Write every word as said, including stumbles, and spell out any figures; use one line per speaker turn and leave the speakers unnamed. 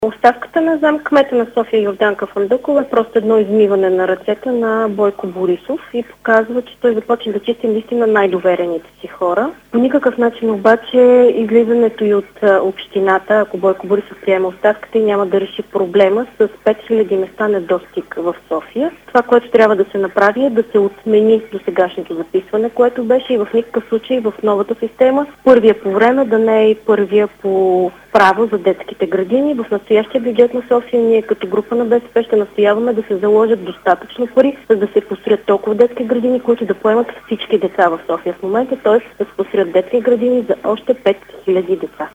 Оставката на зам.кмета на София Йорданка Фандъкова е просто едно измиване на ръцете на Бойко Борисов и показва, че той започва да чисти наистина най-доверените си хора. По никакъв начин обаче излизането и от общината, ако Бойко Борисов приема оставката, и няма да реши проблема с пет хиляди места недостиг в София. Това, което трябва да се направи, е да се отмени досегашното записване, което беше, и в никакъв случай в новата система първия по време да не е и първия по право за детските градини. В настоящия бюджет на София ние като група на БСП ще настояваме да се заложат достатъчно пари, за да се построят толкова детски градини, които да поемат всички деца в София в момента, т.е. да се построят детски градини за още пет хиляди деца.